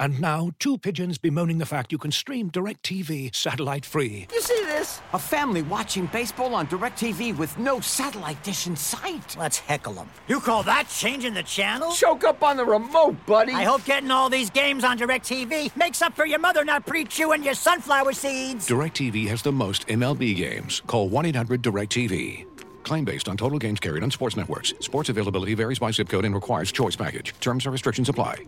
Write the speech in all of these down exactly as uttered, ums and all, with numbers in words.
And now, two pigeons bemoaning the fact you can stream DirecTV satellite-free. You see this? A family watching baseball on DirecTV with no satellite dish in sight. Let's heckle them. You call that changing the channel? Choke up on the remote, buddy. I hope getting all these games on DirecTV makes up for your mother not pre-chewing your sunflower seeds. DirecTV has the most M L B games. Call one eight hundred direct T V. Claim based on total games carried on sports networks. Sports availability varies by zip code and requires choice package. Terms and restrictions apply.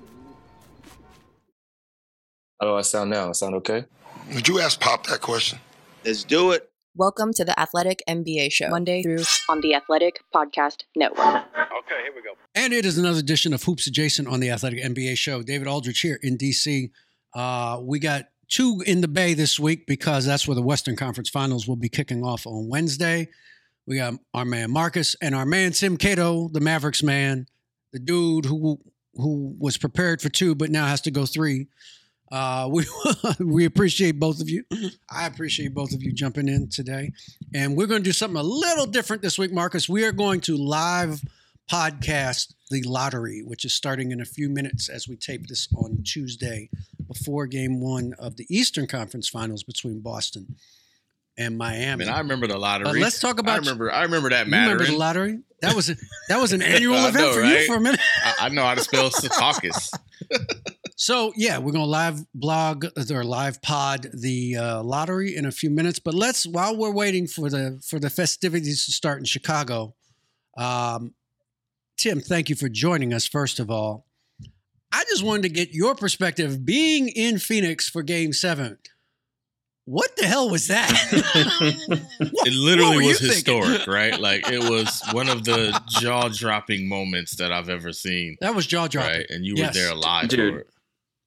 How do I sound now? I sound okay? Would you ask Pop that question? Let's do it. Welcome to the Athletic N B A Show, Monday through on the Athletic Podcast Network. Okay, here we go. And it is another edition of Hoops Adjacent on the Athletic N B A Show. David Aldridge here in D C. Uh, we got two in the Bay this week because that's where the Western Conference Finals will be kicking off on Wednesday. We got our man Marcus and our man Tim Cato, the Mavericks man, the dude who who was prepared for two but now has to go three. Uh, we we appreciate both of you. I appreciate both of you jumping in today. And we're going to do something a little different this week, Marcus. We are going to live podcast the lottery, which is starting in a few minutes as we tape this on Tuesday before game one of the Eastern Conference Finals between Boston and Miami. I mean, I remember the lottery. But let's talk about. I remember. I remember that you mattering. Remember the lottery? That was a, that was an annual I event know, for right? you for a minute. I, I know how to spell Secaucus. So yeah, we're gonna live blog or live pod the uh, lottery in a few minutes. But let's while we're waiting for the for the festivities to start in Chicago. Um, Tim, thank you for joining us. First of all, I just wanted to get your perspective being in Phoenix for Game Seven. What the hell was that? It literally was historic, thinking? Right? Like it was one of the jaw-dropping moments that I've ever seen. That was jaw-dropping, right? And you yes. were there live, dude. For it.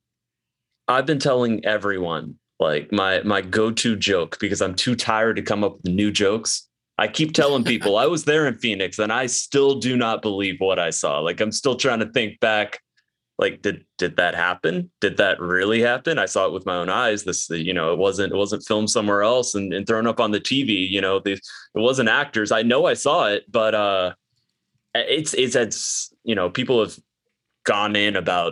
I've been telling everyone like my my go-to joke because I'm too tired to come up with new jokes. I keep telling people I was there in Phoenix and I still do not believe what I saw. Like I'm still trying to think back. Like, did did that happen? Did that really happen? I saw it with my own eyes. This, you know, it wasn't it wasn't filmed somewhere else and, and thrown up on the T V. You know, the, it wasn't actors. I know I saw it, but uh, it's it's it's you know, people have gone in about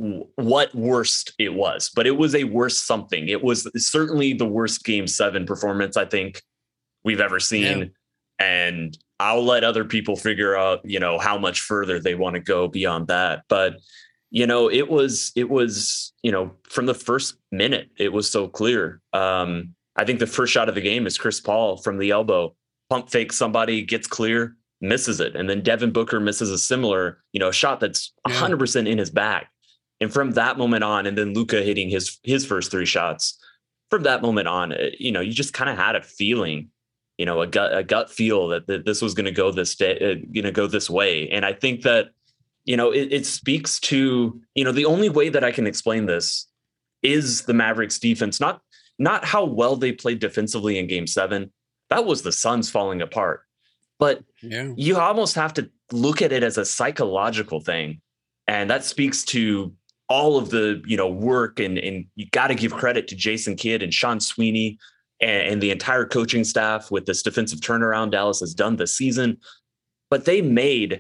what worst it was, but it was a worst something. It was certainly the worst Game Seven performance I think we've ever seen, yeah. And I'll let other people figure out, you know, how much further they want to go beyond that, but. You know, it was it was, you know, from the first minute, it was so clear. Um, I think the first shot of the game is Chris Paul from the elbow, pump fake somebody, gets clear, misses it. And then Devin Booker misses a similar, you know, shot that's one hundred percent in his bag. And from that moment on, and then Luka hitting his his first three shots, from that moment on, you know, you just kind of had a feeling, you know, a gut a gut feel that, that this was going to go this day, uh, going to go this way. And I think that, you know, it, it speaks to, you know, the only way that I can explain this is the Mavericks defense, not not how well they played defensively in Game Seven. That was the Suns falling apart. But yeah. You almost have to look at it as a psychological thing. And that speaks to all of the, you know, work and, and you got to give credit to Jason Kidd and Sean Sweeney and, and the entire coaching staff with this defensive turnaround Dallas has done this season. But they made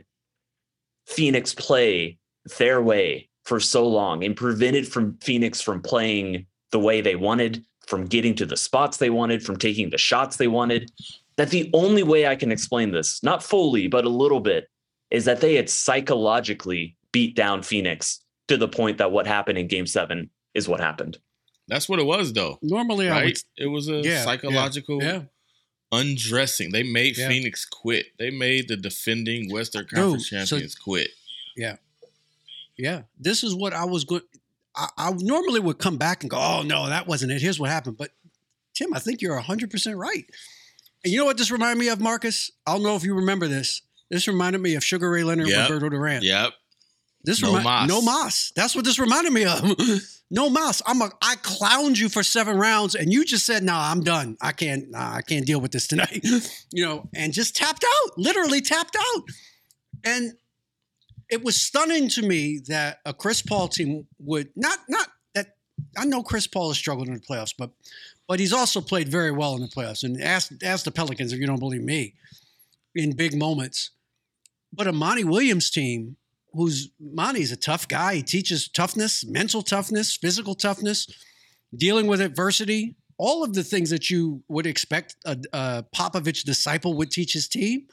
Phoenix play their way for so long and prevented from Phoenix from playing the way they wanted, from getting to the spots they wanted, from taking the shots they wanted, that the only way I can explain this, not fully, but a little bit, is that they had psychologically beat down Phoenix to the point that what happened in Game Seven is what happened. That's what it was, though. Normally, right? I would, it was a yeah, psychological yeah, yeah. undressing. They made yeah. Phoenix quit. They made the defending Western Conference Dude, champions so, quit. Yeah. Yeah. This is what I was going I, I normally would come back and go, oh, no, that wasn't it. Here's what happened. But, Tim, I think you're one hundred percent right. And you know what this reminded me of, Marcus? I don't know if you remember this. This reminded me of Sugar Ray Leonard yep. and Roberto Duran. Yep. This no remi- mas. No mas. That's what this reminded me of. No mas. I'm a, I clowned you for seven rounds, and you just said, "Nah, I'm done. I can't. Nah, I can't deal with this tonight." You know, and just tapped out. Literally tapped out. And it was stunning to me that a Chris Paul team would not not that. I know Chris Paul has struggled in the playoffs, but but he's also played very well in the playoffs. And ask ask the Pelicans if you don't believe me, in big moments. But a Monty Williams team, who's Monty's a tough guy. He teaches toughness, mental toughness, physical toughness, dealing with adversity, all of the things that you would expect a, a Popovich disciple would teach his team.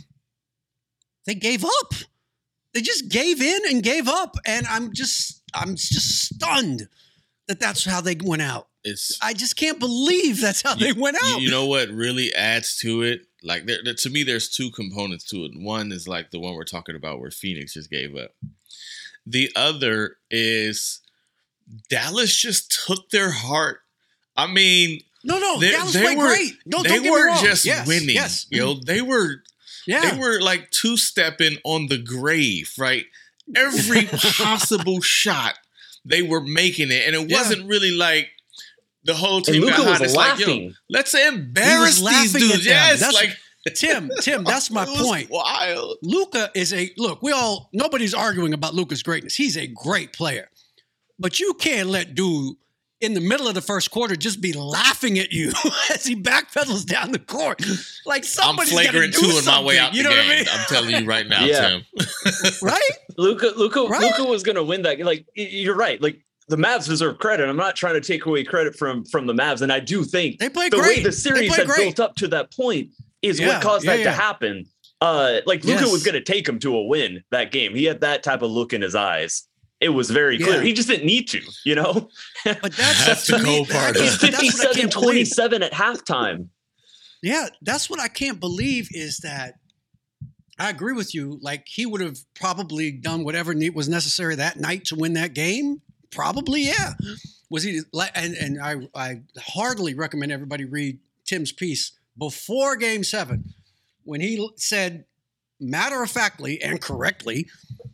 They gave up. They just gave in and gave up. And I'm just, I'm just stunned that that's how they went out. It's, I just can't believe that's how you, they went out. You know what really adds to it? Like, there, there, to me, there's two components to it. One is like the one we're talking about where Phoenix just gave up. The other is Dallas just took their heart. I mean, no, no, they, Dallas they played were, great. No, they don't get weren't me wrong. just yes, winning. Yes. You know, they were, yeah. they were like two-stepping on the grave, right? Every possible shot, they were making it, and it Yeah. wasn't really like the whole team And got Luka hot. was It's like, yo, laughing. let's embarrass these laughing at dudes. them. Yes, That's- like Tim, Tim, that's my it was point. Wild. Luka is a look. We all nobody's arguing about Luka's greatness. He's a great player, but you can't let dude in the middle of the first quarter just be laughing at you as he backpedals down the court. Like I'm somebody's flagrant gotta do two in my way something, out you the know game. what I mean? I'm telling you right now, Yeah. Tim. Right? Luka, Luka, Right? Luka was going to win that. Like, y- you're right. Like, the Mavs deserve credit. I'm not trying to take away credit from from the Mavs, and I do think They played the great. way the They series played had great. built up to that point is Yeah, what caused yeah, that yeah. to happen. Uh, like Luka Yes. was going to take him to a win that game. He had that type of look in his eyes. It was very clear. Yeah. He just didn't need to, you know. But that's, That's to the me, cool part. that- He's that's what I fifty-seven can't believe. twenty-seven at halftime. Yeah, that's what I can't believe is that I agree with you. Like he would have probably done whatever ne- was necessary that night to win that game. Probably, yeah. Was he? And and I I heartily recommend everybody read Tim's piece before Game Seven when he said, matter of factly and correctly,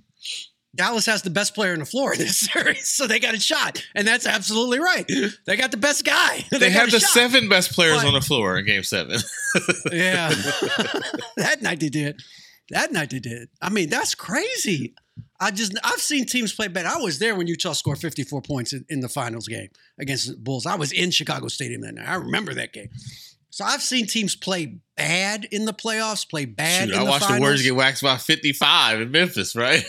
Dallas has the best player on the floor in this series, so they got a shot, and that's absolutely right. They got the best guy. They, got had a the shot. seven best players But- on the floor in Game Seven. Yeah. That night they did. That night they did. I mean, that's crazy. I just, I've seen teams play better. I was there when Utah scored fifty-four points in, in the finals game against the Bulls. I was in Chicago Stadium that night. I remember that game. So I've seen teams play bad in the playoffs, play bad Shoot, in I the watched finals. the Warriors get waxed by fifty-five in Memphis, right?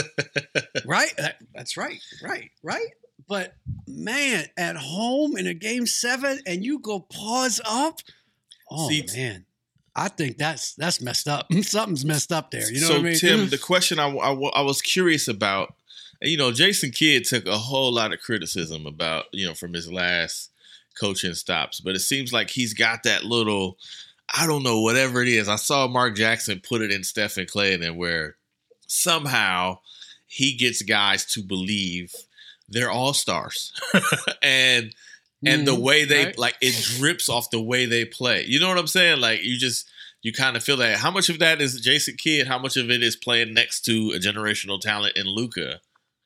Right? That- That's right. Right. Right. But man, at home in a game seven and you go pause up. Oh, See, man. I think that's that's messed up. Something's messed up there. You know so, what I mean? Tim, the question I, I, I was curious about, you know, Jason Kidd took a whole lot of criticism about, you know, from his last coaching stops, but it seems like he's got that little, I don't know, whatever it is. I saw Mark Jackson put it in Stephen Clay and then where somehow he gets guys to believe they're all stars. and and the Mhm, way they right. like it drips off the way they play. You know what I'm saying? Like you just you kind of feel that. How much of that is Jason Kidd? How much of it is playing next to a generational talent in Luka?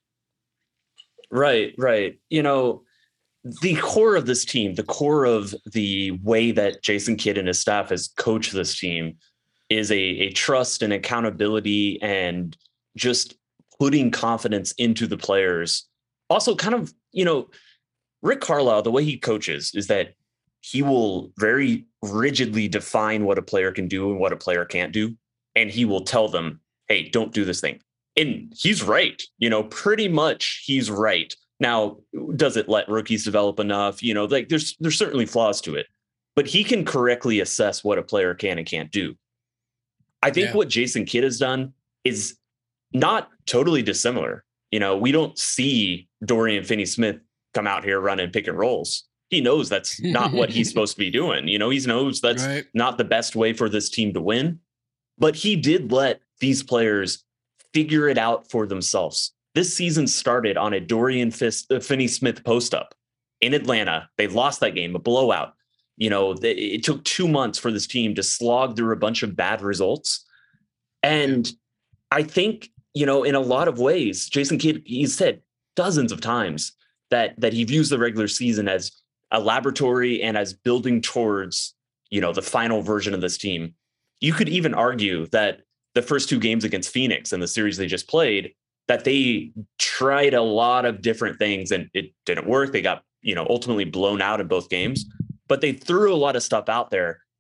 Right, right. You know, the core of this team, the core of the way that Jason Kidd and his staff has coached this team is a, a trust and accountability and just putting confidence into the players. Also, kind of, you know, Rick Carlisle, the way he coaches is that he will very rigidly define what a player can do and what a player can't do. And he will tell them, hey, don't do this thing. And he's right. You know, pretty much he's right. Now, does it let rookies develop enough? You know, like there's there's certainly flaws to it, but he can correctly assess what a player can and can't do. I think Yeah. what Jason Kidd has done is not totally dissimilar. You know, we don't see Dorian Finney-Smith come out here running pick and rolls. He knows that's not what he's supposed to be doing. You know, he knows that's Right. not the best way for this team to win, but he did let these players figure it out for themselves. This season started on a Dorian Fis- uh, Finney-Smith post-up in Atlanta. They lost that game, a blowout. You know, they, it took two months for this team to slog through a bunch of bad results. And I think, you know, in a lot of ways, Jason Kidd, he's said dozens of times that that he views the regular season as a laboratory and as building towards, you know, the final version of this team. You could even argue that the first two games against Phoenix and the series they just played, that they tried a lot of different things and it didn't work. They got, you know, ultimately blown out in both games, but they threw a lot of stuff out there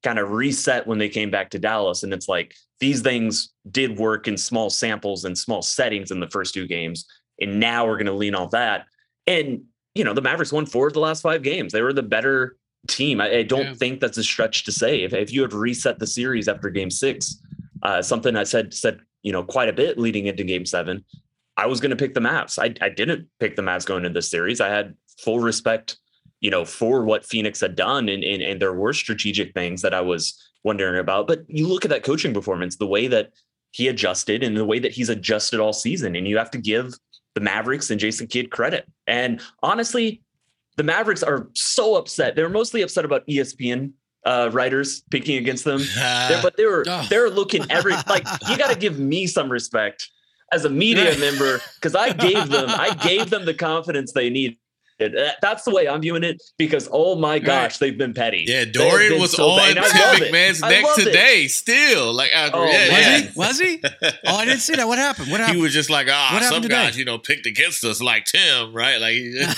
kind of reset when they came back to Dallas. And it's like, these things did work in small samples and small settings in the first two games. And now we're going to lean on that. And, you know, the Mavericks won four of the last five games. They were the better team. I, I don't yeah. think that's a stretch to say. If, if you had reset the series after game six, uh, something I said, said, you know, quite a bit leading into game seven, I was going to pick the Mavs. I, I didn't pick the Mavs going into this series. I had full respect, you know, for what Phoenix had done. And, and, and there were strategic things that I was wondering about. But you look at that coaching performance, the way that he adjusted and the way that he's adjusted all season. And you have to give the Mavericks and Jason Kidd credit. And honestly, the Mavericks are so upset. They're mostly upset about E S P N uh, writers picking against them. They're, but they were, oh. they're looking every, like, you got to give me some respect as a media member, because I gave them, I gave them the confidence they need. That's the way I'm viewing it, because oh my gosh, they've been petty. Yeah, Dorian was so on Tim McMahon's neck today. It. Still, like, after, oh, yeah, was yeah. he? Was he? Oh, I didn't see that. What happened? What happened? He was just like, ah, oh, some today? guys, you know, picked against us, like Tim, right? Like,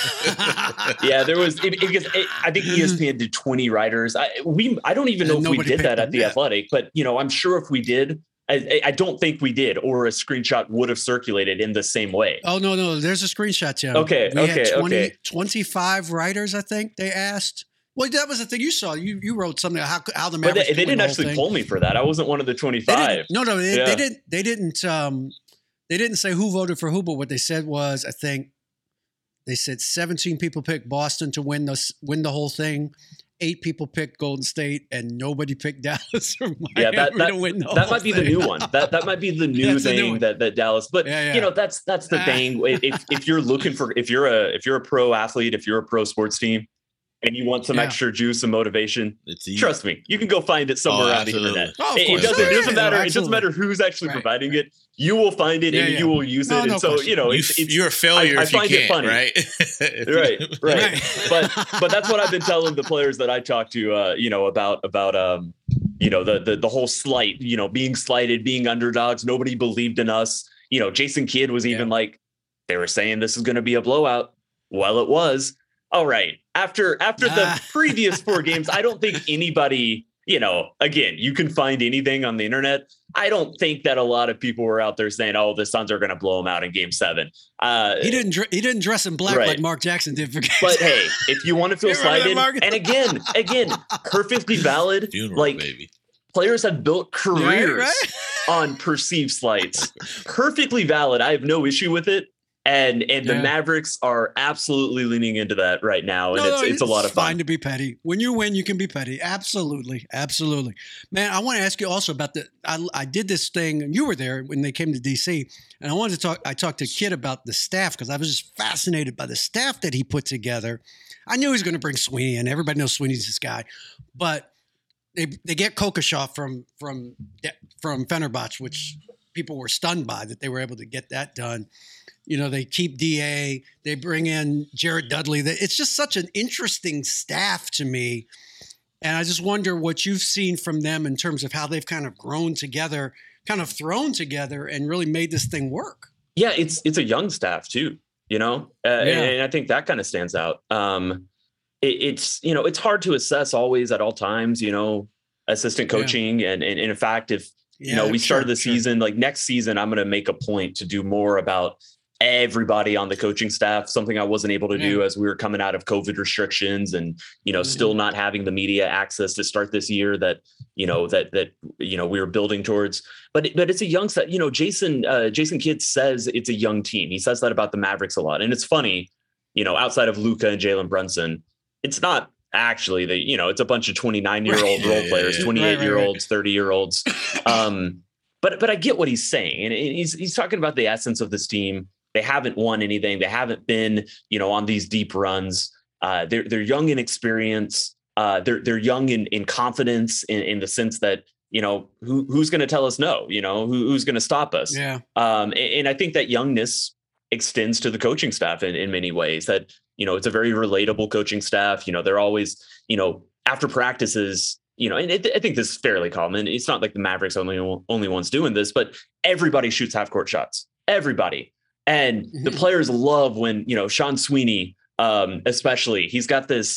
yeah, there was. It, it, it, I think E S P N did twenty writers. I we, I don't even know and if we did that at the yeah. Athletic, but you know, I'm sure if we did. I, I don't think we did, or a screenshot would have circulated in the same way. Oh, no, no. There's a screenshot, Tim. Okay, we okay, had twenty, okay. twenty-five writers, I think they asked. Well, that was the thing you saw. You you wrote something how how the Mavericks. But they, they didn't the actually thing. pull me for that. I wasn't one of the twenty-five. No, no, they, yeah. they didn't. They didn't. Um, they didn't say who voted for who. But what they said was, I think they said seventeen people picked Boston to win the win the whole thing. Eight people picked Golden State, and nobody picked Dallas or Miami yeah, that, that, to win the that whole might be thing. the new one. That that might be the new thing the new that, that Dallas. But yeah, yeah. you know, that's that's the thing. If if you're looking for, if you're a if you're a pro athlete, if you're a pro sports team, and you want some yeah. extra juice and motivation, trust me, you can go find it somewhere oh, on the internet. Oh, it, it doesn't, sure. it doesn't matter. Yeah, it doesn't matter who's actually right. providing it. You will find it yeah, and yeah. you will use no, it. No and so, question. you know, you, it's, it's, you're a failure I, if I find you can't, it funny. right? right, right. right. But but that's what I've been telling the players that I talk to, uh, you know, about about um, you know, the the the whole slight, you know, being slighted, being underdogs. Nobody believed in us. You know, Jason Kidd was even yeah. like, they were saying this is going to be a blowout. Well, it was. All right. After after the previous four games, I don't think anybody, you know, again, you can find anything on the internet. I don't think that a lot of people were out there saying, "Oh, the Suns are going to blow them out in Game Seven." Uh, he didn't. He didn't dress in black right. like Mark Jackson did for Game But seven. hey, if you want to feel slighted, and again, again, perfectly valid. Funeral, like baby. Players have built careers right, right? on perceived slights. Perfectly valid. I have no issue with it. And and the yeah. Mavericks are absolutely leaning into that right now, and no, it's no, it's a lot of fun. Fine to be petty. When you win, you can be petty. Absolutely, absolutely, man. I want to ask you also about the. I, I did this thing, and you were there when they came to D C, and I wanted to talk. I talked to Kidd about the staff because I was just fascinated by the staff that he put together. I knew he was going to bring Sweeney in. Everybody knows Sweeney's this guy, but they they get Kokoshaw from from from Fenerbahce, which people were stunned by that they were able to get that done. You know, they keep D A, they bring in Jared Dudley. It's just such an interesting staff to me. And I just wonder what you've seen from them in terms of how they've kind of grown together, kind of thrown together and really made this thing work. Yeah, it's it's a young staff too, you know, uh, yeah. and, and I think that kind of stands out. Um, it, it's, you know, it's hard to assess always at all times, you know, assistant coaching. Yeah. And, and, and in fact, if, yeah, you know, we started sure, the season, sure. like next season, I'm going to make a point to do more about everybody on the coaching staff, something I wasn't able to yeah. do as we were coming out of COVID restrictions and, you know, mm-hmm. still not having the media access to start this year that, you know, that, that, you know, we were building towards, but, but it's a young set, you know, Jason, uh, Jason Kidd says it's a young team. He says that about the Mavericks a lot. And it's funny, you know, outside of Luka and Jalen Brunson, it's not actually the, you know, it's a bunch of twenty-nine year old role players, twenty-eight year olds, thirty year olds. Um, but, but I get what he's saying. And he's, he's talking about the essence of this team. They haven't won anything. They haven't been, you know, on these deep runs. Uh, they're they're young in experience. Uh, they're they're young in in confidence in, in the sense that, you know, who who's going to tell us no? You know, who, who's going to stop us? Yeah. Um, and, and I think that youngness extends to the coaching staff in, in many ways. That, you know, it's a very relatable coaching staff. You know, they're always, you know, after practices. You know, and it, I think this is fairly common. It's not like the Mavericks only only ones doing this, but everybody shoots half court shots. Everybody. And the players love when, you know, Sean Sweeney, um, especially, he's got this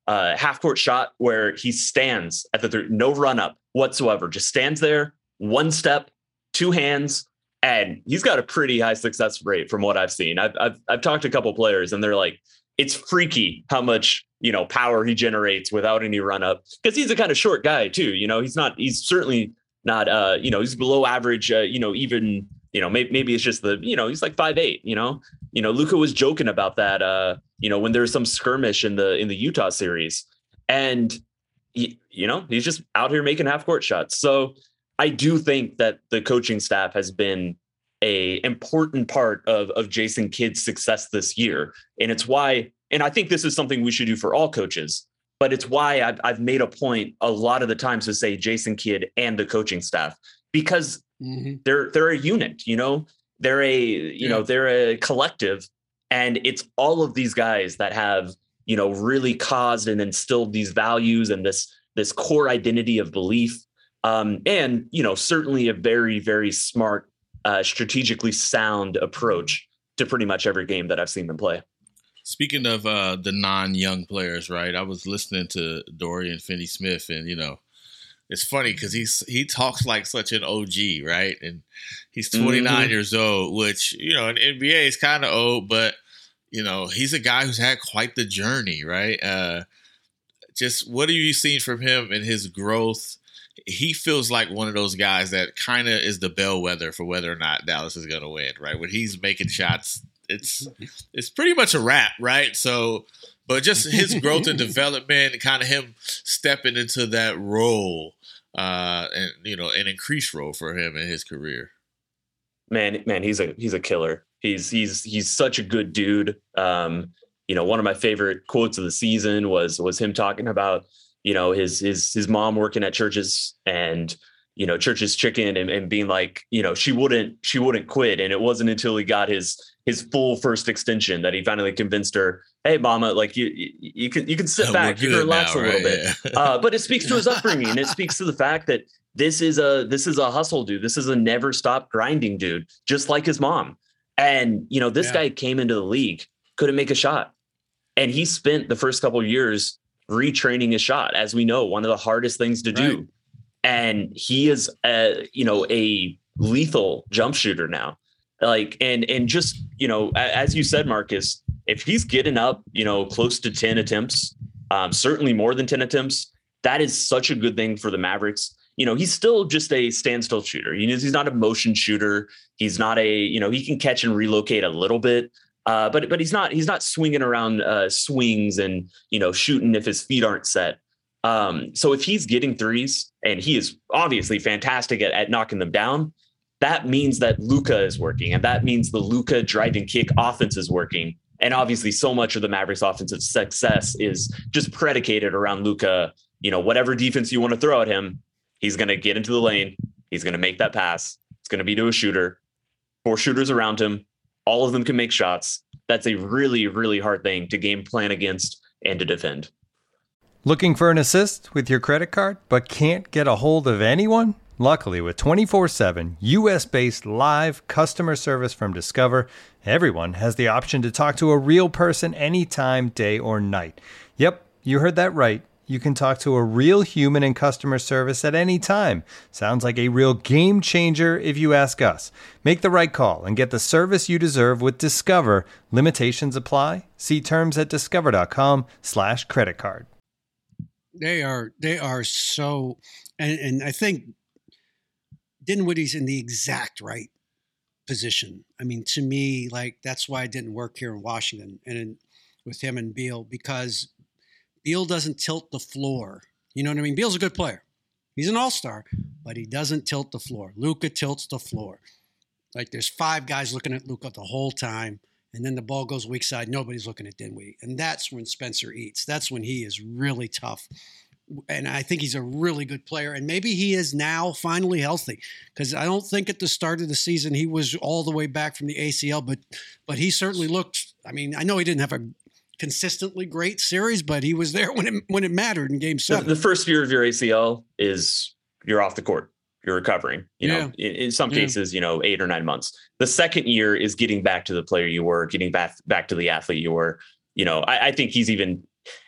uh, half court shot where he stands at the th- no run up whatsoever, just stands there, one step, two hands, and he's got a pretty high success rate from what I've seen. I've I've, I've talked to a couple players, and they're like, it's freaky how much, you know, power he generates without any run up, because he's a kind of short guy too. You know, he's not, he's certainly not, uh, you know, he's below average, uh, you know, even, you know, maybe, maybe it's just the, you know, he's like five eight, you know, you know, Luka was joking about that, uh, you know, when there was some skirmish in the, in the Utah series, and he, you know, he's just out here making half court shots. So I do think that the coaching staff has been a important part of, of Jason Kidd's success this year. And it's why, and I think this is something we should do for all coaches, but it's why I've, I've made a point a lot of the times to say Jason Kidd and the coaching staff, because mm-hmm. they're, they're a unit, you know, they're a, you yeah. know, they're a collective, and it's all of these guys that have, you know, really caused and instilled these values and this, this core identity of belief. Um, and, you know, certainly a very, very smart, Uh, strategically sound approach to pretty much every game that I've seen them play. Speaking of uh, the non-young players, right? I was listening to Dorian Finney-Smith, and, you know, it's funny because he's he talks like such an O G, right? And he's twenty-nine mm-hmm. years old, which, you know, in the N B A is kind of old, but, you know, he's a guy who's had quite the journey, right? Uh, just what have you seen from him and his growth? He feels like one of those guys that kind of is the bellwether for whether or not Dallas is going to win, right? When he's making shots, it's it's pretty much a wrap, right? So, but just his growth and development, kind of him stepping into that role, uh, and you know, an increased role for him in his career. Man, man, he's a he's a killer. He's he's he's such a good dude. Um, you know, one of my favorite quotes of the season was was him talking about, you know, his, his, his mom working at Church's, and, you know, Church's Chicken, and, and being like, you know, she wouldn't, she wouldn't quit. And it wasn't until he got his, his full first extension that he finally convinced her, hey, mama, like you, you, you can, you can sit back, you can relax now, a little right? bit. Yeah. uh, but it speaks to his upbringing. It speaks to the fact that this is a, this is a hustle dude. This is a never stop grinding dude, just like his mom. And, you know, this yeah. guy came into the league, couldn't make a shot. And he spent the first couple of years retraining his shot, as we know, one of the hardest things to do. Right. And he is a, you know, a lethal jump shooter now. Like, and, and just, you know, as you said, Marcus, if he's getting up, you know, close to ten attempts, um, certainly more than ten attempts, that is such a good thing for the Mavericks. You know, he's still just a standstill shooter. You know, he's not a motion shooter. He's not a, you know, he can catch and relocate a little bit. Uh, but but he's not he's not swinging around uh, swings and, you know, shooting if his feet aren't set. Um, so if he's getting threes, and he is obviously fantastic at, at knocking them down, that means that Luka is working, and that means the Luka drive and kick offense is working. And obviously, so much of the Mavericks' offensive success is just predicated around Luka. You know, whatever defense you want to throw at him, he's going to get into the lane. He's going to make that pass. It's going to be to a shooter. Four shooters around him. All of them can make shots. That's a really, really hard thing to game plan against and to defend. Looking for an assist with your credit card, but can't get a hold of anyone? Luckily, with twenty-four seven U S-based live customer service from Discover, everyone has the option to talk to a real person anytime, day or night. Yep, you heard that right. You can talk to a real human in customer service at any time. Sounds like a real game changer if you ask us. Make the right call and get the service you deserve with Discover. Limitations apply. See terms at discover.com slash credit card. They are, they are so, and, and I think Dinwiddie's in the exact right position. I mean, to me, like, that's why it didn't work here in Washington and in, with him and Beal, because Beal doesn't tilt the floor. You know what I mean? Beal's a good player. He's an all-star, but he doesn't tilt the floor. Luka tilts the floor. Like, there's five guys looking at Luka the whole time, and then the ball goes weak side. Nobody's looking at Dinwiddie. And that's when Spencer eats. That's when he is really tough. And I think he's a really good player. And maybe he is now finally healthy, because I don't think at the start of the season he was all the way back from the A C L, but but he certainly looked, I mean, I know he didn't have a consistently great series, but he was there when it when it mattered in game seven. The, the first year of your A C L is you're off the court. You're recovering, you yeah. know, in, in some yeah. cases, you know, eight or nine months. The second year is getting back to the player you were, getting back, back to the athlete you were. You know, I, I think he's even,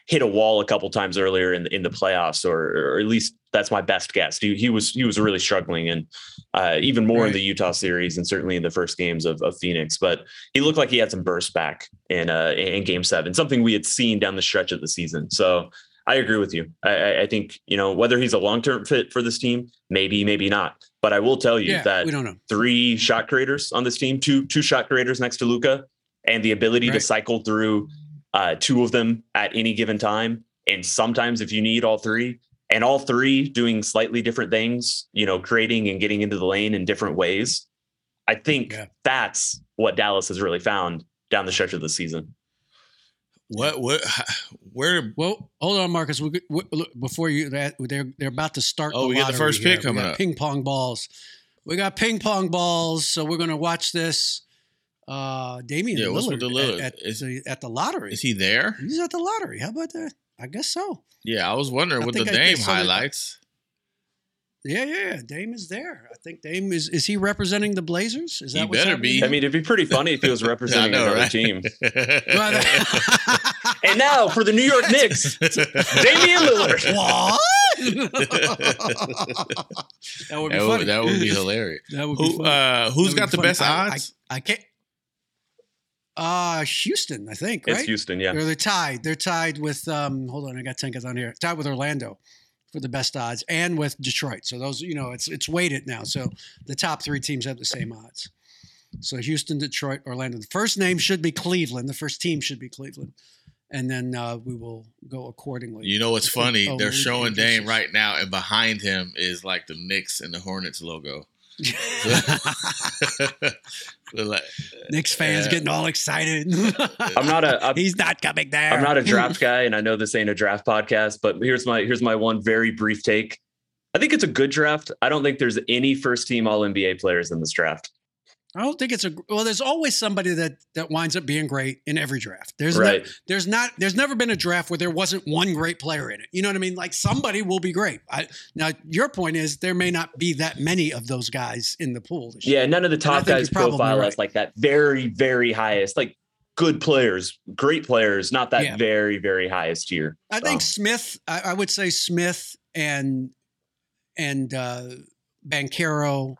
hit a wall a couple times earlier in the, in the playoffs, or, or at least that's my best guess. He, he was he was really struggling, and uh, even more Right. in the Utah series, and certainly in the first games of, of Phoenix. But he looked like he had some burst back in uh, in Game Seven, something we had seen down the stretch of the season. So I agree with you. I, I think, you know, whether he's a long term fit for this team, maybe, maybe not. But I will tell you Yeah, that we don't know. three shot creators on this team, two two shot creators next to Luka, and the ability Right. to cycle through uh, two of them at any given time. And sometimes if you need all three, and all three doing slightly different things, you know, creating and getting into the lane in different ways, I think Yeah. that's what Dallas has really found down the stretch of the season. What? What? Where? Well, hold on, Marcus. We, we, look, before you, that they're they're about to start. Oh, the we got the lottery first pick here. We coming got up. Ping pong balls. We got ping pong balls. So we're going to watch this. Uh, Damian Yeah, Lillard, what's with the Lillard? At, at, Is- the, at the lottery. Is he there? He's at the lottery. How about that? I guess so. Yeah, I was wondering I with the think I- Dame they saw that- highlights. Yeah, yeah, yeah. Dame is there. I think Dame is. Is he representing the Blazers? Is that He what's better happening be. here? I mean, it'd be pretty funny if he was representing I know, another right? team. Well, And now for the New York Knicks, Damian Lillard. what? that would be That funny. would, that would be hilarious. That would be Who? funny. Uh, who's That would got be the funny. best I- odds? I, I can't. Uh Houston, I think. Right? It's Houston, yeah. Or they're tied. They're tied with. Um, hold on, I got Tenkas on here. Tied with Orlando for the best odds, and with Detroit. So those, you know, it's it's weighted now. So the top three teams have the same odds. So Houston, Detroit, Orlando. The first name should be Cleveland. The first team should be Cleveland, and then uh, we will go accordingly. You know what's I think- funny? oh, They're maybe showing this Dame is- right now, and behind him is like the Knicks and the Hornets logo. They're like- Knicks fans Yeah. getting all excited. I'm not a. I'm, He's not coming there. I'm not a draft guy, and I know this ain't a draft podcast, but here's my here's my one very brief take. I think it's a good draft. I don't think there's any first team All N B A players in this draft. I don't think it's a well. There's always somebody that that winds up being great in every draft. There's Right. no, there's not there's never been a draft where there wasn't one great player in it. You know what I mean? Like somebody will be great. I, now your point is there may not be that many of those guys in the pool. This year. Yeah, none of the And I top think guys you're probably profile right. us like that very, very highest, like good players, great players, not that Yeah. very, very highest tier. I So, think Smith. I, I would say Smith and and uh, Banchero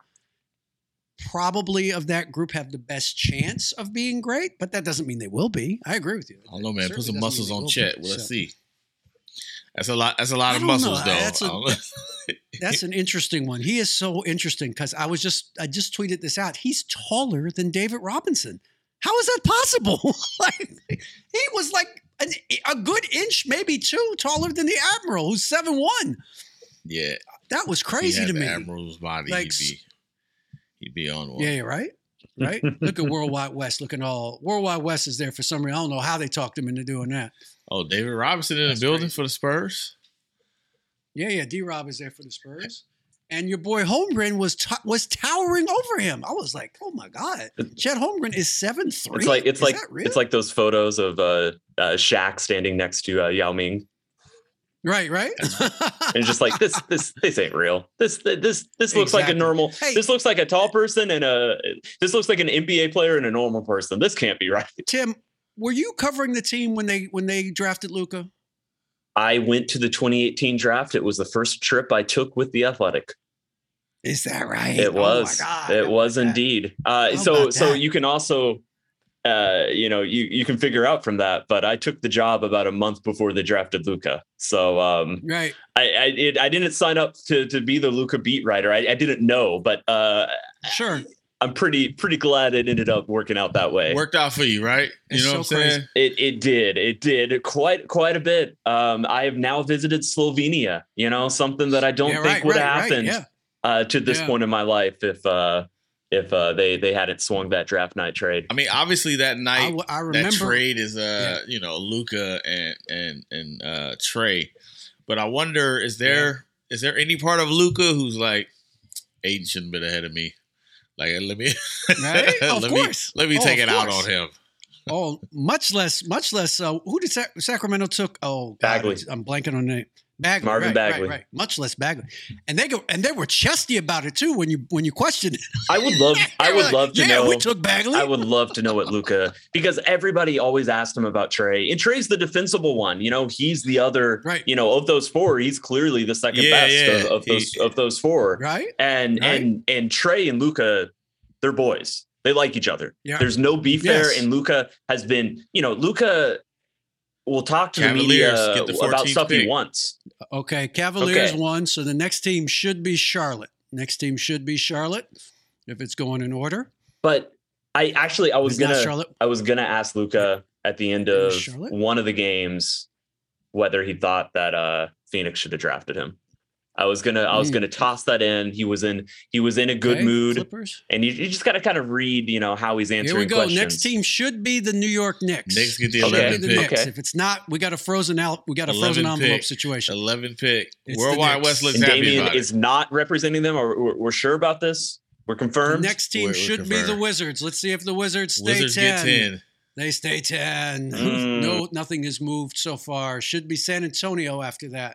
probably of that group have the best chance of being great, but that doesn't mean they will be. I agree with you. I don't know, man. Put Certainly some doesn't muscles mean they on will Chet. be, Well, let's so. see. That's a lot. That's a lot I of don't know. muscles, though. That's a- I don't know. That's an interesting one. He is so interesting because I was just I just tweeted this out. He's taller than David Robinson. How is that possible? Like he was like an, a good inch, maybe two, taller than the Admiral, who's seven one. Yeah, That was he crazy had to the me. Admiral's body. Like, he'd be, he'd be on one. Yeah, you're right. Right? Look at Worldwide West. Looking all Worldwide West is there for some reason. I don't know how they talked him into doing that. Oh, David Robinson in That's the building crazy. for the Spurs. Yeah, yeah. D Rob is there for the Spurs. And your boy Holmgren was t- was towering over him. I was like, oh my God. Chet Holmgren is seven three. it's like it's Is like that real? it's like those photos of uh, uh Shaq standing next to uh, Yao Ming, Right, right. and just like this this this ain't real. This this this looks like a Exactly. normal. Hey. This looks like a tall person and a. This looks like an N B A player and a normal person. This can't be right. Tim, were you covering the team when they when they drafted Luka? I went to the twenty eighteen draft. It was the first trip I took with the Athletic. Is that right? It was. Oh my God. It How was about that? indeed. Uh, How so about so that? you can also, uh, you know, you you can figure out from that. But I took the job about a month before they drafted Luka. So um, Right. I I, it, I didn't sign up to to be the Luka beat writer. I, I didn't know, but uh, Sure. I'm pretty pretty glad it ended up working out that way. Worked out for you, right? You It's know what so I'm crazy. saying? It it did. It did quite quite a bit. Um, I have now visited Slovenia, you know, something that I don't Yeah, think right, would have right, right, happened yeah. uh, to this Yeah. point in my life if uh, if uh, they they hadn't swung that draft night trade. I mean, obviously that I, night, w- I that remember. trade is uh, you know, Luka and and and uh Trey. But I wonder, is there is there any part of Luka who's like, Aiden shouldn't have been ahead of me? Like, let me Right? Of let course. me let me Oh, take of it out course. on him. Oh, much less, much less. Uh, who did Sac- Sacramento took? Oh, God, Bagley. I'm blanking on the name. Bagley, Marvin right, Bagley. right, right. Much less Bagley, and they go and they were chesty about it too when you when you questioned it. I would love, I would like, love to yeah, know. we took Bagley. I would love to know what Luka, because everybody always asked him about Trey, and Trey's the defensible one. You know, he's the other. Right. You know, of those four, he's clearly the second Yeah, best yeah. Of, of those He- of those four. Right. And Right. and and Trey and Luka, they're boys. They like each other. Yeah. There's no beef there, Yes. and Luka has been. You know, Luka will talk to Cavaliers the get media the about fourteenth stuff he pick. wants. Okay, Cavaliers Okay. won, so the next team should be Charlotte. Next team should be Charlotte, if it's going in order. But I actually, I was It's not gonna, Charlotte. I was gonna ask Luka at the end It of was Charlotte? one of the games whether he thought that uh, Phoenix should have drafted him. I was gonna, I was Mm. gonna toss that in. He was in, he was in a good Okay, mood, Clippers. and you, you just gotta kind of read, you know, how he's Here answering we go. questions. Next team should be the New York Knicks. Knicks get the Should be eleventh the pick. Knicks. Okay. If it's not, we got a frozen out. We got a frozen eleventh envelope pick. situation. eleven pick. It's the Worldwide Knicks. West looks And happy Damian about it. is not representing them, or we're, we're sure about this. We're The confirmed. next team We're- we're should be the confirmed. Wizards. Let's see if the Wizards stay Wizards ten. get ten. They stay ten. Mm. No, nothing has moved so far. Should be San Antonio after that.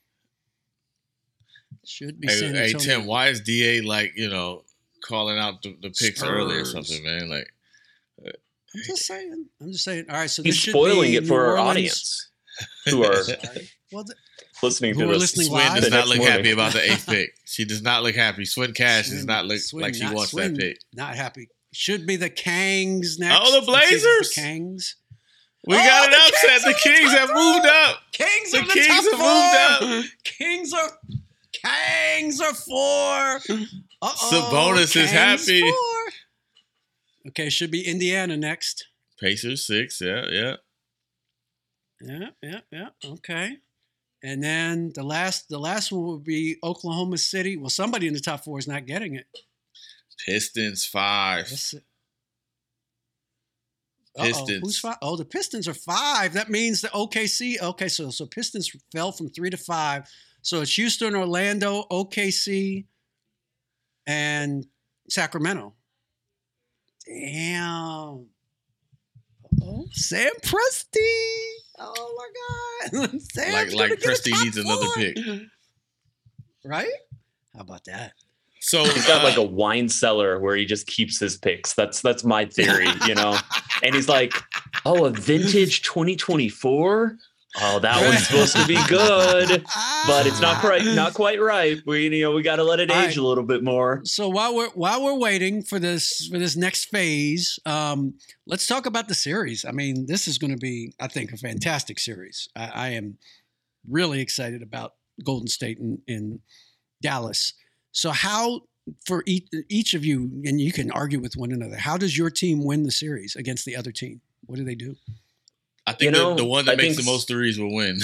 Should be Hey, San hey, Antonio. Tim, why is D A like, you know, calling out the, the picks early or Spurs. something, man? Like, I'm just saying. I'm just saying. All right, so He's this should spoiling be it for New our Orleans. audience who are Well, th- listening Who to are this. listening Swin live? does the not next look morning. happy about the eighth pick. She does not look happy. Swin Cash does Swin- not look Swin like she not- wants Swin that pick. Not happy. Should be the Kangs next. Oh, the Let's see if it's Blazers? The Kangs. We Oh, got the an upset. Kings The are Kings the have top moved four. up. Kings The are the Kings top have four. moved up. Kings are Kangs are four. Uh-oh, Sabonis is Kangs happy. Four. Okay, should be Indiana next. Pacers six. Yeah, yeah. Yeah, yeah, yeah. Okay. And then the last the last one would be Oklahoma City. Well, somebody in the top four is not getting it. Pistons five. Let's see. Uh-oh, Pistons. Who's five? Oh, the Pistons are five. That means the O K C. Okay, so so Pistons fell from three to five. So it's Houston, Orlando, O K C, and Sacramento. Damn. Oh, Sam Presti. Oh my God. Sam's Like gonna like get a Presti top needs another four. pick. Right? How about that? So He's got like uh, a wine cellar where he just keeps his picks. That's that's my theory, you know. And he's like, "Oh, a vintage twenty twenty-four. Oh, that one's supposed to be good, but it's not quite not quite right. We you know we got to let it All age right. a little bit more." So while we're while we're waiting for this for this next phase, um, let's talk about the series. I mean, this is going to be, I think, a fantastic series. I, I am really excited about Golden State and in Dallas. So how for each, each of you, and you can argue with one another, how does your team win the series against the other team? What do they do? I think You know, the, the one that I makes think the most threes will win.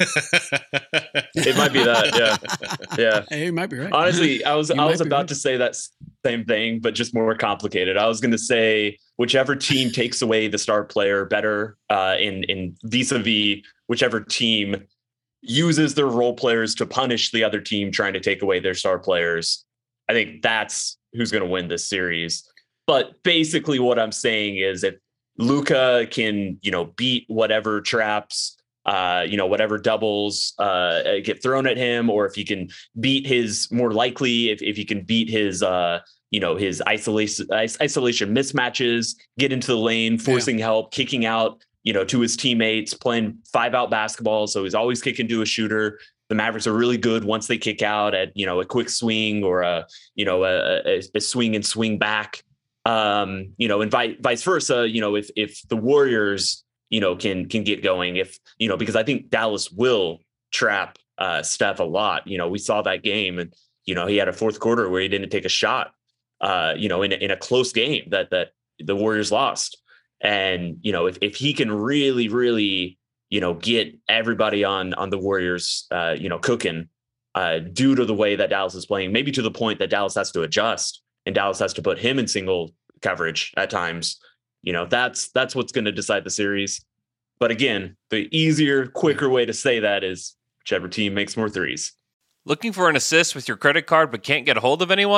It might be that, yeah, yeah. Hey, you might be right. Honestly, I was You I might was be about right. to say that same thing, but just more complicated. I was going to say whichever team takes away the star player better, uh, in in vis-a-vis whichever team uses their role players to punish the other team trying to take away their star players. I think that's who's going to win this series. But basically, what I'm saying is if Luka can, you know, beat whatever traps, uh, you know, whatever doubles uh, get thrown at him, or if he can beat his more likely, if, if he can beat his, uh, you know, his isolation isolation mismatches, get into the lane, forcing yeah. help, kicking out, you know, to his teammates, playing five out basketball. So he's always kicking to a shooter. The Mavericks are really good once they kick out at, you know, a quick swing or a, you know, a, a, a swing and swing back. Um, you know, and vice, vice versa, you know, if, if the Warriors, you know, can, can get going, if, you know, because I think Dallas will trap uh, Steph a lot. You know, we saw that game and, you know, he had a fourth quarter where he didn't take a shot, uh, you know, in, in a close game that, that the Warriors lost. And, you know, if, if he can really, really, you know, get everybody on, on the Warriors, uh, you know, cooking uh, due to the way that Dallas is playing, maybe to the point that Dallas has to adjust. And Dallas has to put him in single coverage at times. You know, that's that's what's going to decide the series. But again, the easier, quicker way to say that is whichever team makes more threes. Looking for an assist with your credit card but can't get a hold of anyone?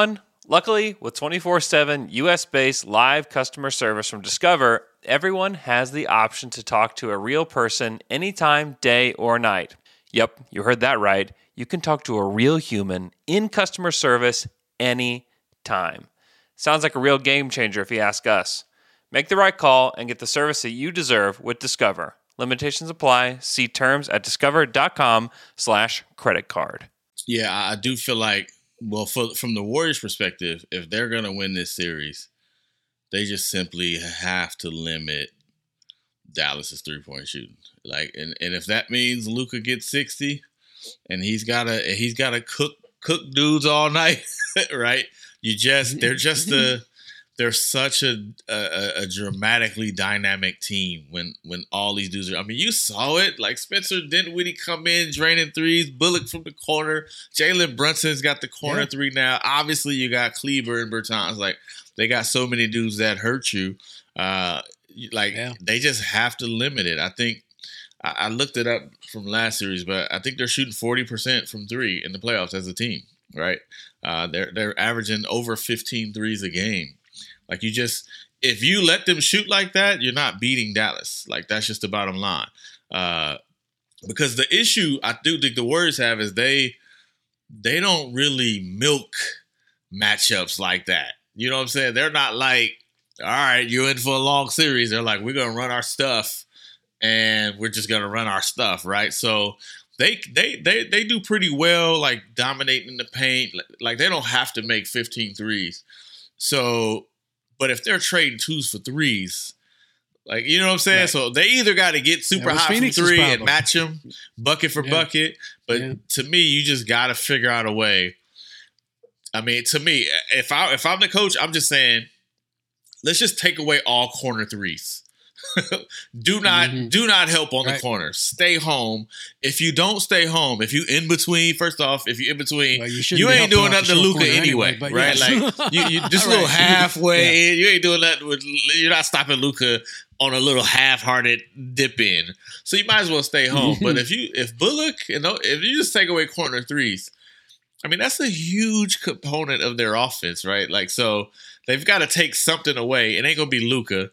Luckily, with twenty-four seven U S-based live customer service from Discover, everyone has the option to talk to a real person anytime, day or night. Yep, you heard that right. You can talk to a real human in customer service anytime. Sounds like a real game changer if you ask us. Make the right call and get the service that you deserve with Discover. Limitations apply. See terms at discover.com slash credit card. Yeah, I do feel like, well, for, from the Warriors' perspective, if they're going to win this series, they just simply have to limit Dallas's three-point shooting. Like, and, and if that means Luka gets sixty, and he's gotta he's gotta cook cook dudes all night, right? You just they're just a they're such a, a a dramatically dynamic team when when all these dudes are. I mean, you saw it. Like Spencer Dinwiddie come in draining threes, Bullock from the corner, Jalen Brunson's got the corner yeah. three now. Obviously, you got Kleber and Bertans. Like they got so many dudes that hurt you. Uh, like yeah. they just have to limit it. I think I, I looked it up from last series, but I think they're shooting forty percent from three in the playoffs as a team. Right? Uh, they're they're averaging over fifteen threes a game. Like you just, if you let them shoot like that, you're not beating Dallas. Like that's just the bottom line. Uh, because the issue I do think the Warriors have is they they don't really milk matchups like that. You know what I'm saying? They're not like, all right, you're in for a long series. They're like, we're gonna run our stuff, and we're just gonna run our stuff, right? So they they they they do pretty well, like dominating in the paint. Like they don't have to make fifteen threes. So. But if they're trading twos for threes, like, you know what I'm saying? Right. So they either got to get super high Phoenix's from three problem. And match them bucket for yeah. bucket. But yeah. to me, you just got to figure out a way. I mean, to me, if, I, if I'm the coach, I'm just saying, let's just take away all corner threes. do not mm-hmm. do not help on right. the corners. Stay home. If you don't stay home, if you in between, first off, if you in between, well, you, you ain't doing nothing to Luka anyway, anyway right? Yes. Like you, you just a little right. halfway yeah. in. You ain't doing nothing with. You're not stopping Luka on a little half-hearted dip in. So you might as well stay home. But if you if Bullock, you know, if you just take away corner threes, I mean that's a huge component of their offense, right? Like so they've got to take something away. It ain't gonna be Luka.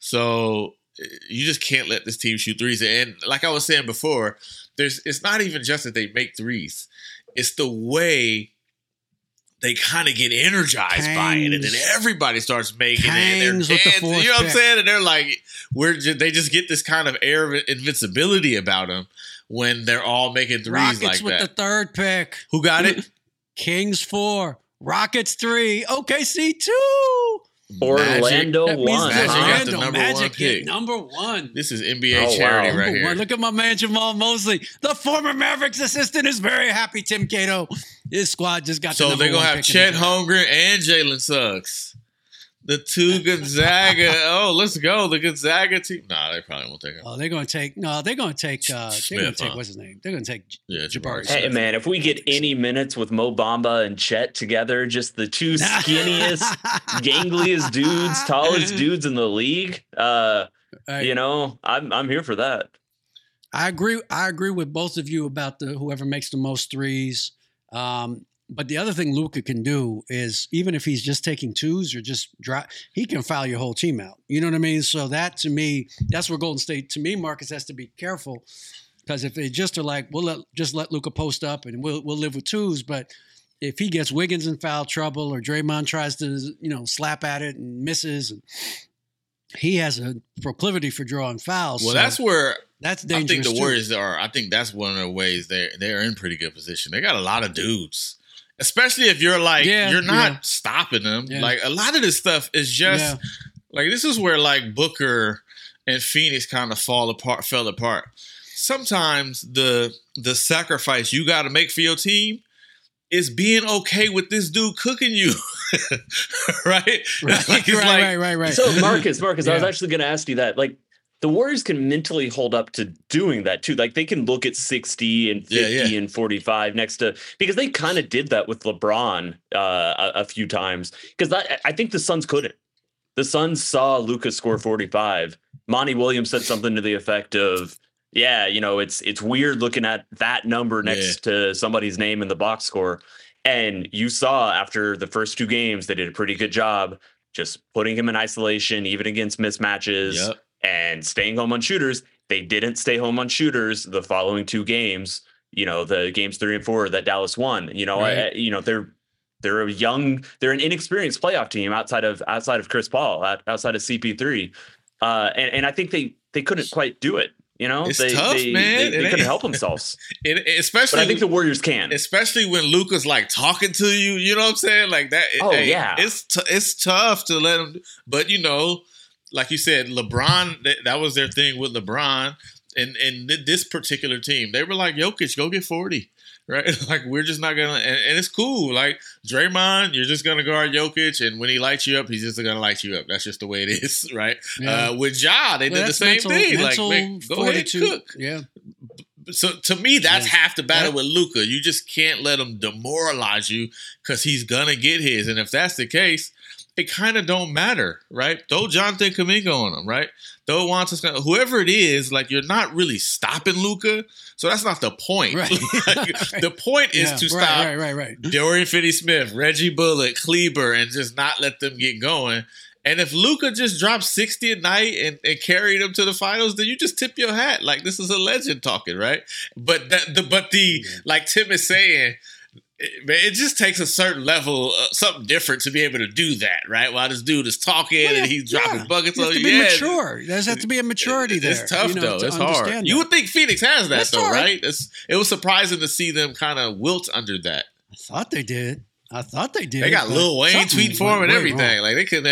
So you just can't let this team shoot threes. And like I was saying before, there's it's not even just that they make threes. It's the way they kind of get energized Kangs. by it. And then everybody starts making Kangs it. And they're dancing. The you know what I'm saying? And they're like, we're just, they just get this kind of air of invincibility about them when they're all making threes Rockets like that. with the third pick. Who got it? Kings four. Rockets three. O K C two. Orlando Magic. one. Magic huh? got the number Magic one pick. Number one. This is N B A oh, charity wow. right number here. One. Look at my man Jamal Mosley. The former Mavericks assistant is very happy. Tim Cato. His squad just got so the they're number going to have Chet Holmgren and Jalen Suggs. The two Gonzaga. oh, let's go. The Gonzaga team. No, nah, they probably won't take him. Oh, they're going to take, no, they're going to take, uh, Smith, they're going to take, huh? what's his name? They're going to take yeah, Jabari. Hey, Smith. man, if we get any minutes with Mo Bamba and Chet together, just the two skinniest, gangliest dudes, tallest dudes in the league, uh, right. you know, I'm I'm here for that. I agree. I agree with both of you about the whoever makes the most threes. Um, But the other thing Luka can do is, even if he's just taking twos or just drop, he can foul your whole team out. You know what I mean? So that, to me, that's where Golden State, to me, Marcus has to be careful, because if they just are like, we'll let, just let Luka post up and we'll we'll live with twos. But if he gets Wiggins in foul trouble or Draymond tries to, you know, slap at it and misses, and he has a proclivity for drawing fouls. Well, so that's where that's dangerous. I think the too. Warriors are. I think that's one of the ways they're they're in pretty good position. They got a lot of dudes. Especially if you're like, yeah, you're not yeah. stopping them. Yeah. Like, a lot of this stuff is just, yeah. like, this is where, like, Booker and Phoenix kind of fall apart, fell apart. Sometimes the the sacrifice you got to make for your team is being okay with this dude cooking you. right? Right, like, right, like, right, right, right. So, Marcus, Marcus, yeah. I was actually going to ask you that. Like, the Warriors can mentally hold up to doing that too. Like they can look at sixty and fifty yeah, yeah. and forty-five next to, because they kind of did that with LeBron uh, a, a few times. Because I think the Suns couldn't. The Suns saw Luka score forty-five. Monty Williams said something to the effect of, "Yeah, you know, it's it's weird looking at that number next yeah. to somebody's name in the box score." And you saw after the first two games, they did a pretty good job just putting him in isolation, even against mismatches Yep. and staying home on shooters. They didn't stay home on shooters the following two games, you know, the games three and four that Dallas won. You know, Right. I, you know, they're they're a young, they're an inexperienced playoff team outside of outside of Chris Paul, outside of C P three. Uh, and, and I think they they couldn't quite do it. You know, It's they, tough, they, man. They, It they ain't- couldn't help themselves. It, especially, But I think the Warriors can. especially when Luka's like talking to you. You know what I'm saying? Like that. Oh, hey, yeah. it's t- it's tough to let him. But you know, like you said, LeBron. That, that was their thing with LeBron, and and th- this particular team, they were like, Jokic, go get forty. Right, like we're just not gonna, and, and it's cool. Like Draymond, you're just gonna guard Jokic, and when he lights you up, he's just gonna light you up. That's just the way it is, right? Yeah. Uh, with Ja, they Well, did the that's same mental- thing. Like, mental man, go ahead and fortitude. cook. Yeah. So to me, that's Yeah. half the battle Yeah. with Luka. You just can't let him demoralize you because he's gonna get his. And if that's the case, it kind of don't matter, right? Throw Jonathan Kuminga on him, right? Throw Juantas, whoever it is. Like you're not really stopping Luka, so that's not the point. Right. Like, the point is Yeah, to right, stop Right, right, right. Dorian Finney-Smith, Reggie Bullock, Kleber, and just not let them get going. And if Luka just dropped sixty a night and, and carried them to the finals, then you just tip your hat. Like this is a legend talking, right? But that, the but the like Tim is saying, it, man, it just takes a certain level, uh, something different to be able to do that, right? While this dude is talking Well, yeah, and he's dropping yeah. buckets You on have you, to be yeah, mature. There's have to be a maturity there. it's tough you know, though. to It's hard. understand You that. would think Phoenix has that That's though, all right. right? It's, it was surprising to see them kind of wilt under that. I thought they did. I thought they did. They got but Lil Wayne something tweet for him went and way everything. wrong. Like they could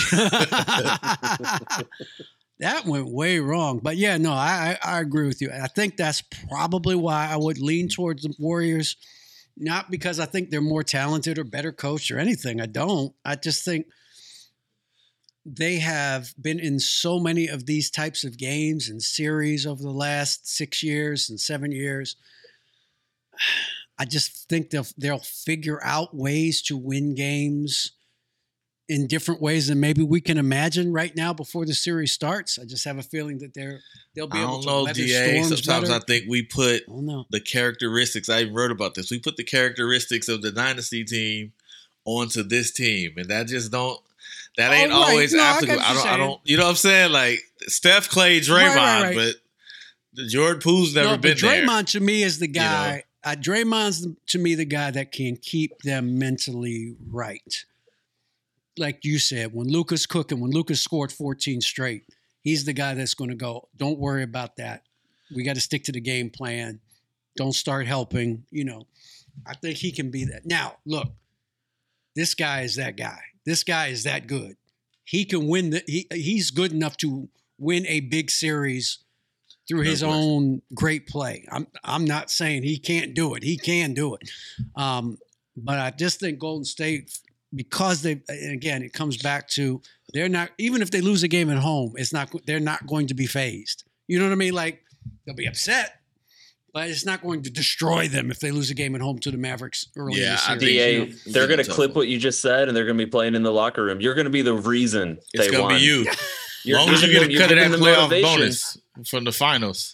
That went way wrong. But yeah, no, I, I I agree with you. I think that's probably why I would lean towards the Warriors. Not because I think they're more talented or better coached or anything. I don't. I just think they have been in so many of these types of games and series over the last six years and seven years. I just think they'll they'll figure out ways to win games in different ways than maybe we can imagine right now before the series starts. I just have a feeling that they're they'll be I able don't to know, weather D A. storms Sometimes better. I think we put I don't know. the characteristics. I even wrote about this. We put the characteristics of the dynasty team onto this team, and that just don't. That ain't Oh, right. always No, I applicable. get I, what don't. you're I saying. don't. You know what I'm saying? Like Steph, Clay, Draymond, Right, right, right. but the Jordan Poole's never no, been but there. Draymond to me is the guy. know? Uh, Draymond's the- to me the guy that can keep them mentally right. Like you said, when Luka's cooking, when Luka scored fourteen straight, he's the guy that's going to go, don't worry about that. We got to stick to the game plan. Don't start helping. You know, I think he can be that. Now, look, this guy is that guy. This guy is that good. He can win the. He he's good enough to win a big series through No his question. own great play. I'm I'm not saying he can't do it. He can do it. Um, but I just think Golden State, because they, and again, it comes back to they're not, even if they lose a game at home, it's not, they're not going to be phased. You know what I mean? Like they'll be upset, but it's not going to destroy them if they lose a game at home to the Mavericks early in Yeah, the I series. think- D A, you know? they're going to Tough clip one. what you just said, and they're going to be playing in the locker room. You're going to be the reason It's they gonna won. be you. You're As long as you giving get a them- cut of you're that giving them playoff motivation. bonus from the finals.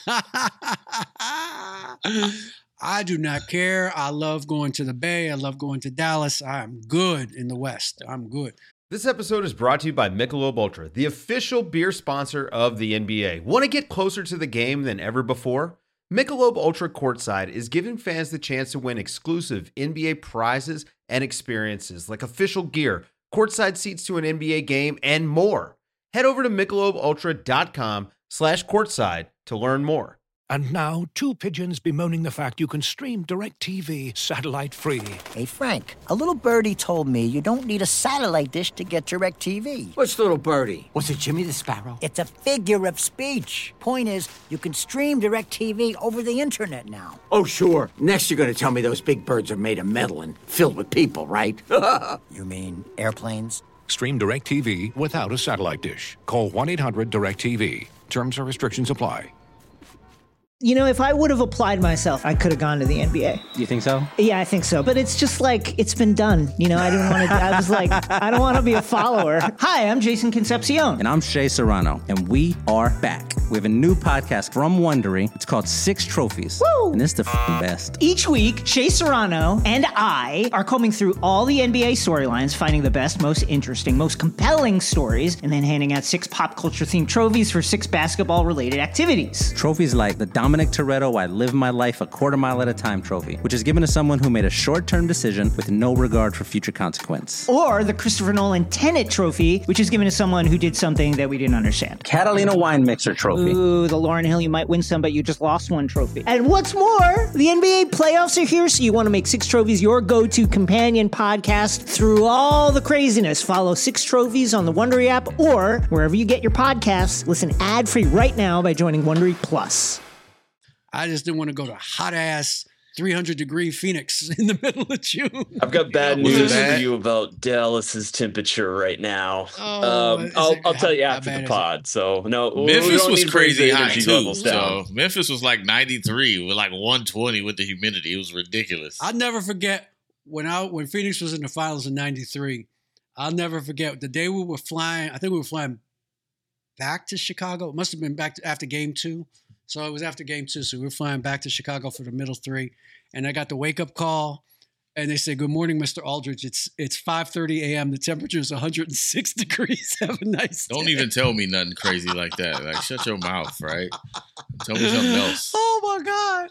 I do not care. I love going to the Bay. I love going to Dallas. I'm good in the West. I'm good. This episode is brought to you by Michelob Ultra, the official beer sponsor of the N B A. Want to get closer to the game than ever before? Michelob Ultra Courtside is giving fans the chance to win exclusive N B A prizes and experiences like official gear, courtside seats to an N B A game, and more. Head over to michelobultra.com slash courtside to learn more. And now, two pigeons bemoaning the fact you can stream DirecTV satellite-free. Hey, Frank, a little birdie told me you don't need a satellite dish to get DirecTV. What's little birdie? Was it Jimmy the Sparrow? It's a figure of speech. Point is, you can stream DirecTV over the internet now. Oh, sure. Next, you're going to tell me those big birds are made of metal and filled with people, right? You mean airplanes? Stream DirecTV without a satellite dish. Call one eight hundred direct T V. Terms and restrictions apply. You know, if I would have applied myself, I could have gone to the N B A. You think so? Yeah, I think so. But it's just like, it's been done. You know, I didn't want to, I was like, I don't want to be a follower. Hi, I'm Jason Concepcion. And I'm Shea Serrano. And we are back. We have a new podcast from Wondery. It's called Six Trophies. Woo! And it's the f***ing best. Each week, Shea Serrano and I are combing through all the N B A storylines, finding the best, most interesting, most compelling stories, and then handing out six pop culture-themed trophies for six basketball-related activities. Trophies like the Dominic Toretto I Live My Life a Quarter Mile at a Time trophy, which is given to someone who made a short-term decision with no regard for future consequence. Or the Christopher Nolan Tenet trophy, which is given to someone who did something that we didn't understand. Catalina Wine Mixer trophy. Ooh, the Lauryn Hill You Might Win Some, But You Just Lost One trophy. And what's more, the N B A playoffs are here, so you want to make Six Trophies your go-to companion podcast through all the craziness. Follow Six Trophies on the Wondery app or wherever you get your podcasts. Listen ad-free right now by joining Wondery Plus. I just didn't want to go to hot-ass three hundred degree Phoenix in the middle of June. I've got bad news for you about Dallas's temperature right now. Oh, um, I'll, it, I'll tell you how, after how the pod. So no, Memphis we don't was need crazy hot energy too. levels down. So Memphis was like ninety-three with like one twenty with the humidity. It was ridiculous. I'll never forget when I when Phoenix was in the finals in ninety-three. I'll never forget the day we were flying. I think we were flying back to Chicago. It must have been back to, after game two. So it was after game two. So we were flying back to Chicago for the middle three. And I got the wake up call and they said, "Good morning, Mister Aldridge. It's it's five thirty a.m. The temperature is one hundred six degrees. Have a nice day." Don't even tell me nothing crazy like that. Like, shut your mouth, right? Tell me something else. Oh my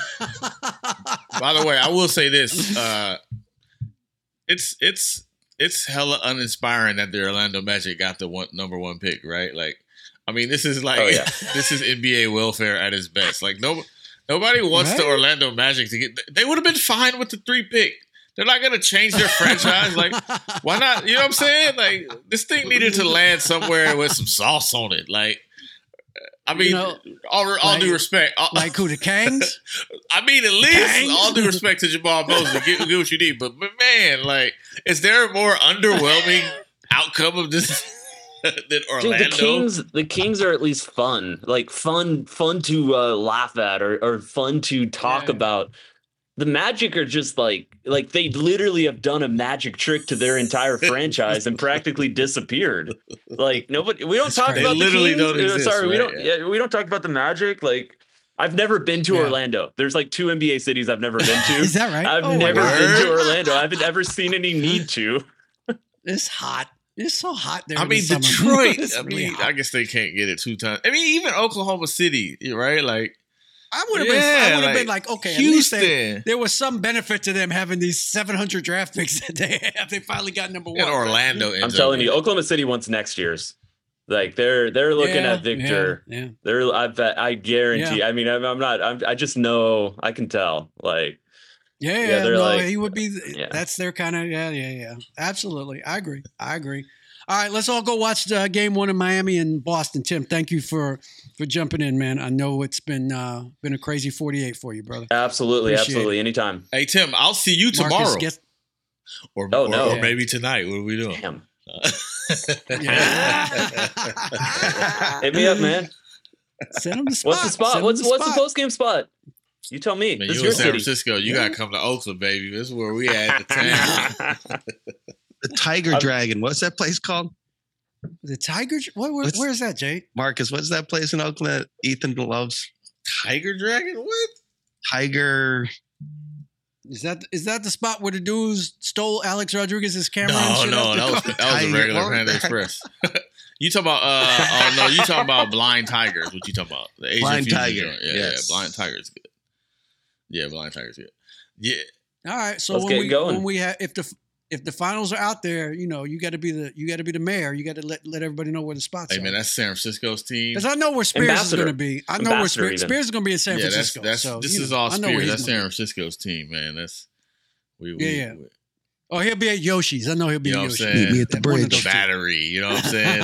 God. By the way, I will say this. Uh, it's it's it's hella uninspiring that the Orlando Magic got the one number one pick, right? Like, I mean, this is like, Oh, yeah. this is N B A welfare at its best. Like, no, nobody wants Right? the Orlando Magic to get. They would have been fine with the three pick. They're not going to change their franchise. Like, why not? You know what I'm saying? Like, this thing needed to land somewhere with some sauce on it. Like, I mean, You know, all, all like- due respect. all- Like who, the Kangs? I mean, at least Kangs? all due respect to Jamal Mosley, get, get what you need. But, but man, like, is there a more underwhelming outcome of this than Orlando? Dude, the Kings, the Kings are at least fun, like fun, fun to uh, laugh at or, or fun to talk Yeah. about. The Magic are just like, like they literally have done a magic trick to their entire franchise and practically disappeared. Like nobody, we don't talk They about literally the Kings. don't Uh, exist, Sorry, we right? don't. Yeah, we don't talk about the Magic. Like I've never been to Yeah. Orlando. There's like two N B A cities I've never been to. Is that right? I've Oh my never God. been to Orlando. I haven't ever seen any need to. It's hot. It's so hot there. I in the mean, summer. Detroit. It's I really mean, hot. I guess they can't get it two times. I mean, even Oklahoma City, right? Like, I would have been. I Yeah, would have been like, like, okay, at least they, Houston. there was some benefit to them having these seven hundred draft picks that they have. They finally got number one. and Orlando. I'm ends telling up you, with- Oklahoma City wants next year's. Like they're they're looking Yeah, at Victor. Yeah, yeah. They're I bet I guarantee. Yeah. I mean, I'm, I'm not. I'm, I just know. I can tell. Like Yeah, Yeah, yeah, they're no, like- he would be. Yeah. That's their kind of. Yeah, yeah, yeah. Absolutely, I agree. I agree. All right, let's all go watch uh, game one in Miami and Boston. Tim, thank you for for jumping in, man. I know it's been uh, been a crazy forty-eight for you, brother. absolutely, Appreciate absolutely, it. anytime. Hey Tim, I'll see you Marcus, tomorrow, get- or, Oh, or, no. or maybe tonight. What are we doing? Damn. Yeah. Hit me up, man. Send him the spot. What's the spot? Send him What's the what's the spot. post game spot? You tell me. Man, This is you your in San city. Francisco. You Yeah. gotta come to Oakland, baby. This is where we at the town. The Tiger Dragon. What's that place called? The Tiger. What, where, What's- where is that, Jay? Marcus, what's that place in Oakland that Ethan loves? Tiger Dragon? What? Tiger. Is that is that the spot where the dudes stole Alex Rodriguez's camera? and No, shit no, out the that was car? that was a Tiger- regular what? Panda Express. You talking about? Uh, oh no, you talking about Blind Tigers? What you talking about? The Asian Blind fusion Tiger, joint. Yeah, yes. yeah, Blind Tiger's good. Yeah, Blind Tiger's good. Yeah, All right, so Let's when get we going. when we have if the if the finals are out there, you know, you got to be the you got to be the mayor. You got to let let everybody know where the spots hey are. man, that's San Francisco's team. Because I know where Spears Ambassador. is going to be. I know where Ambassador Spears, even. Spears is going to be in San yeah, that's Francisco. that's so, this you is know, all I know where Spears. he's That's gonna San Francisco's team, man. That's we, we Yeah, yeah. we- Oh, he'll be at Yoshi's. I know he'll be You know at what I'm Yoshi's. saying? Meet me at the One of bridge. those two. battery. You know what I'm saying?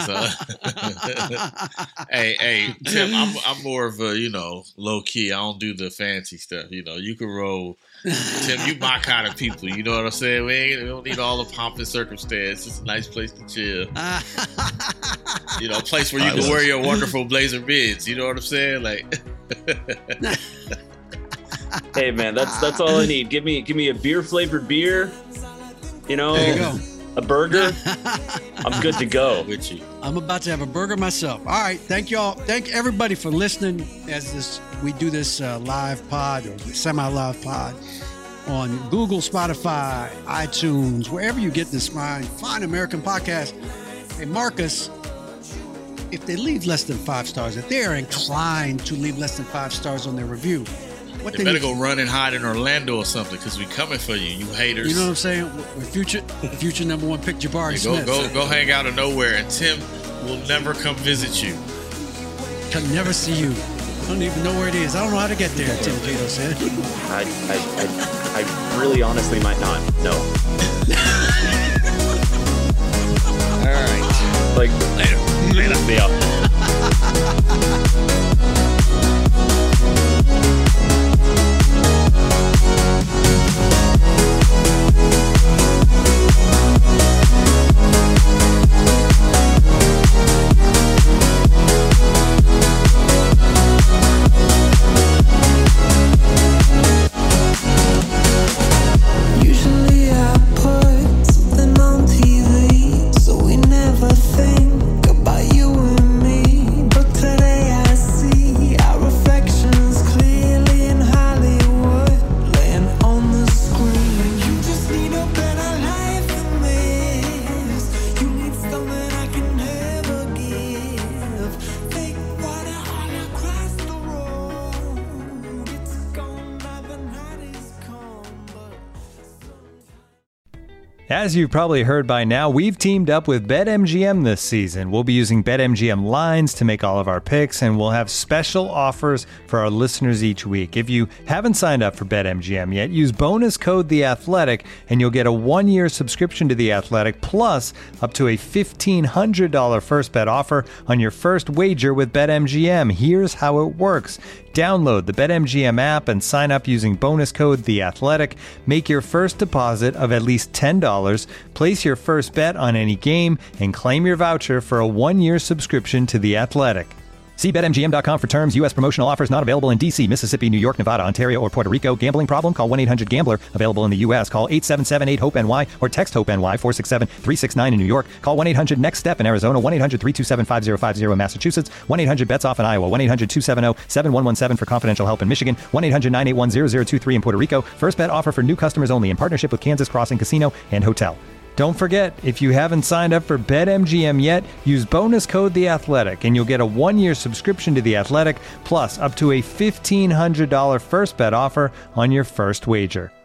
So, hey, hey, Tim, I'm I'm more of a you know low key. I don't do the fancy stuff. You know, you can roll. Tim, you my kind of people. You know what I'm saying? We, ain't, we don't need all the pomp and circumstance. It's a nice place to chill. You know, a place where you I can was- wear your wonderful blazer bids. You know what I'm saying? Like, Hey man, that's that's all I need. Give me give me a beer flavored beer. You know, there you go. A burger. I'm good to go. With you. I'm about to have a burger myself. All right, thank y'all. Thank everybody for listening as this we do this uh, live pod or semi-live pod on Google, Spotify, iTunes, wherever you get this fine, fine American podcast. Hey, Marcus, if they leave less than five stars, if they are inclined to leave less than five stars on their review, what they, they better need, go run and hide in Orlando or something, because we coming for you, you haters. You know what I'm saying? With future, future number one pick, Jabari yeah, Smith. Go, go, go hang out of nowhere, and Tim will never come visit you. Can never see you. I don't even know where it is. I don't know how to get there, Tim Cato said. I, I, I, I really honestly might not. No. All right. Like, later. Later. See Usually I put something on T V, so we never think about you and me. But today I see our reflections clearly in Hollywood, laying on the screen. You just need a better life than this. You need something I can never give. Fake water all across the road. It's gone by the night is come. As you've probably heard by now, we've teamed up with BetMGM this season. We'll be using BetMGM lines to make all of our picks, and we'll have special offers for our listeners each week. If you haven't signed up for BetMGM yet, use bonus code The Athletic, and you'll get a one-year subscription to The Athletic, plus up to a fifteen hundred dollars first bet offer on your first wager with BetMGM. Here's how it works. Download the BetMGM app and sign up using bonus code The Athletic. Make your first deposit of at least ten dollars. Place your first bet on any game and claim your voucher for a one-year subscription to The Athletic. See Bet M G M dot com for terms. U S promotional offers not available in D C, Mississippi, New York, Nevada, Ontario, or Puerto Rico. Gambling problem? Call one eight hundred gambler. Available in the U S. Call eight seven seven eight hope N Y or text HOPE-NY four six seven three six nine in New York. Call one eight hundred next step in Arizona. one eight hundred three two seven five zero five zero in Massachusetts. one eight hundred bets off in Iowa. one eight hundred two seven zero seven one one seven for confidential help in Michigan. one eight hundred nine eight one zero zero two three in Puerto Rico. First bet offer for new customers only in partnership with Kansas Crossing Casino and Hotel. Don't forget, if you haven't signed up for BetMGM yet, use bonus code The Athletic, and you'll get a one-year subscription to The Athletic, plus up to a fifteen hundred dollars first bet offer on your first wager.